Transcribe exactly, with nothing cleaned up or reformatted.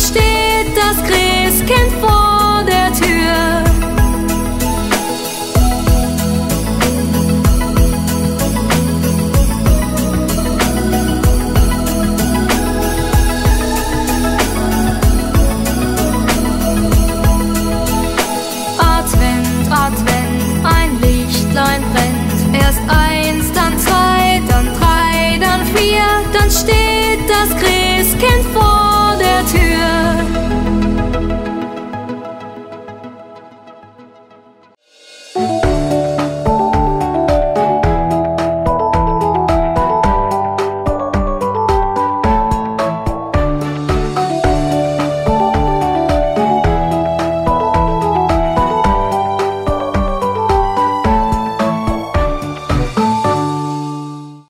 steht das Christkind vor der Tür. Advent, Advent, ein Lichtlein brennt. Erst eins, dann zwei, dann drei, dann vier, dann steht das Christkind vor